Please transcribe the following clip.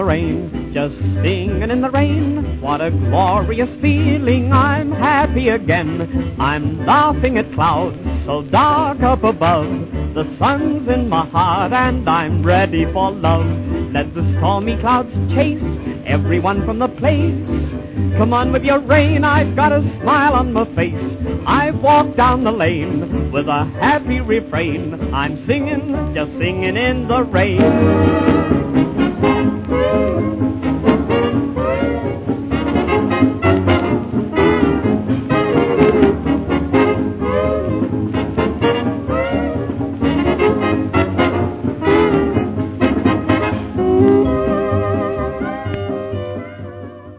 rain, just singing in the rain. What a glorious feeling, I'm happy again. I'm laughing at clouds so dark up above. The sun's in my heart and I'm ready for love. Let the stormy clouds chase everyone from the place. Come on with your rain, I've got a smile on my face. I've walked down the lane with a happy refrain. I'm singing, just singing in the rain.